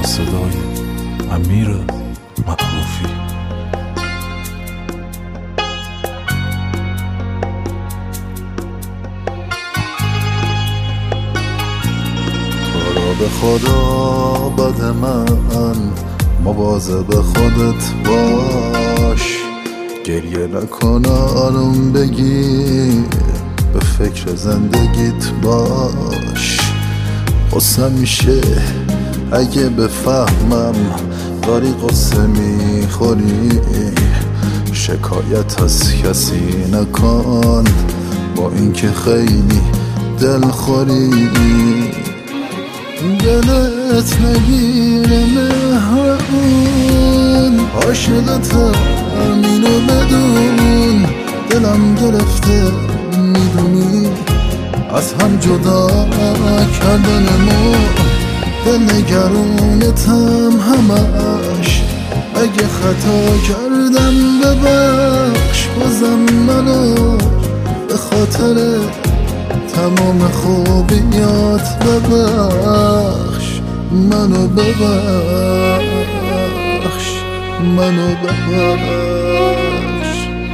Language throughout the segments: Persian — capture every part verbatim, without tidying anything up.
صدای امیر معروفی. تو را به خدا بد من مواظب خودت باش، گریه نکن آروم بگیر به فکر زندگیت باش. قصه میشه اگه بفهمم داری قصه میخوری، شکایت از کسی نکن با اینکه خیلی دلخوری. دلت نگیره مهربون، عاشقتم اینو بدون. دلم گرفته میدونی از هم جدا کردن ما، دل نگرونتم همش. اگه خطا کردم ببخش، بازم منو به خاطر تمام خوبیات ببخش. منو ببخش، منو ببخش.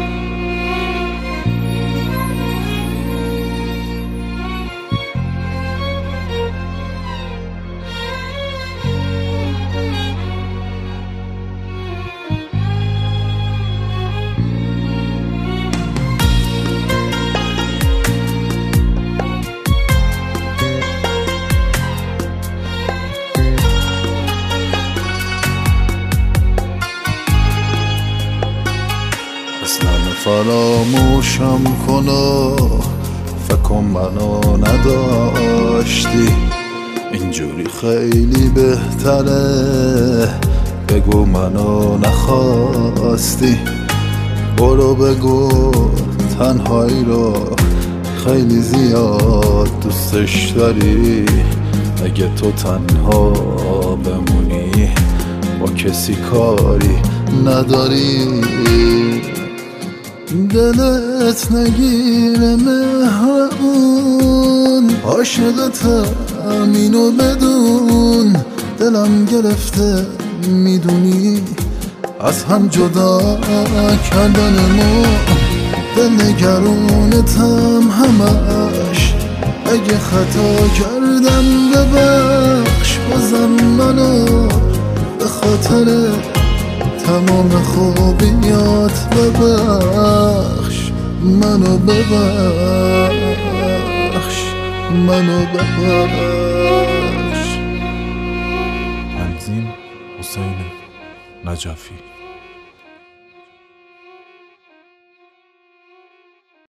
اصلا فراموشم کن و فکر منو نداشتی، اینجوری خیلی بهتره. بگو منو نخواستی، برو بگو تنهایی رو خیلی زیاد دوستش داری. اگه تو تنها بمونی با کسی کاری نداری. دلت نگیره مهربون، عاشقتم اینو بدون. دلم گرفته میدونی از هم جدا کردن ما، دل نگرونتم همش. اگه خطا کردم ببخش، بازم منو به خاطر تمام خوبیات ببخش. منو ببخش، منو ببخش. تنظیم حسین نجفی.